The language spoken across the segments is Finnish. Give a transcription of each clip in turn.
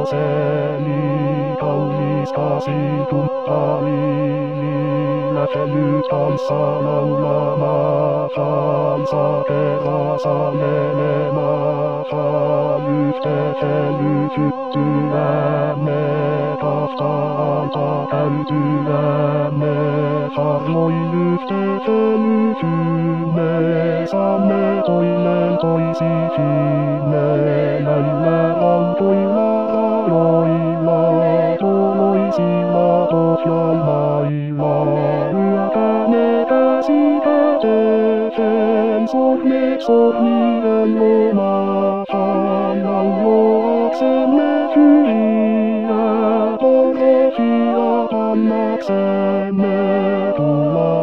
koseli, kaunis kasituttavini. Lähtenyt kanssa laulamaan, sateessa menemaan, yhteen syttyämme, tahtaanta täytyämme, harvoin yhteen ysymme, saamme toinen toisisimme, näillä rautoilla rajoilla, tuloisilla Pohjanmailla. Sormet sormien lomahan, lauloaksemme hyviä, porrefia pannaksemme, tulla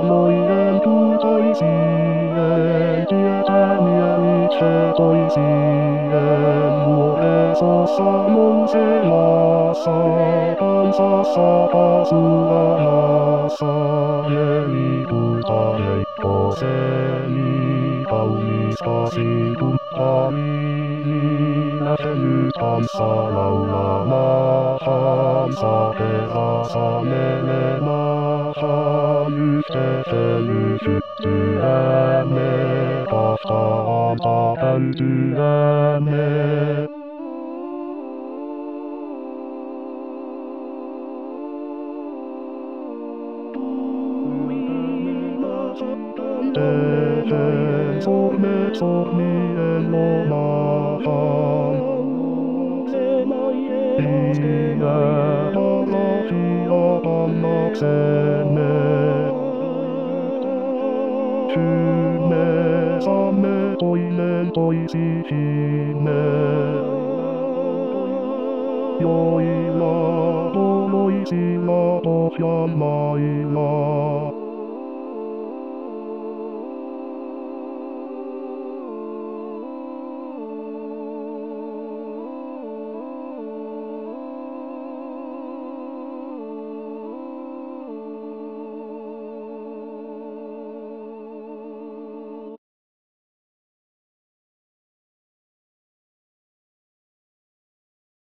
loidentuitaisien, tietämiä itse toisien, nuoresossa monselassa, kansassa pasuamassa, helituta leikkoseli. Kaunis kasituttavini, lähtenyt kanssa laulamaan, sateessa menemaan, yhteen syttyämme, tahtaanta täytyämme. Sormet sormien lomahan, hiiä porrefia pannaksemme. Symme saamme toinen toisisimme, joilla tuloisilla Pohjanmailla.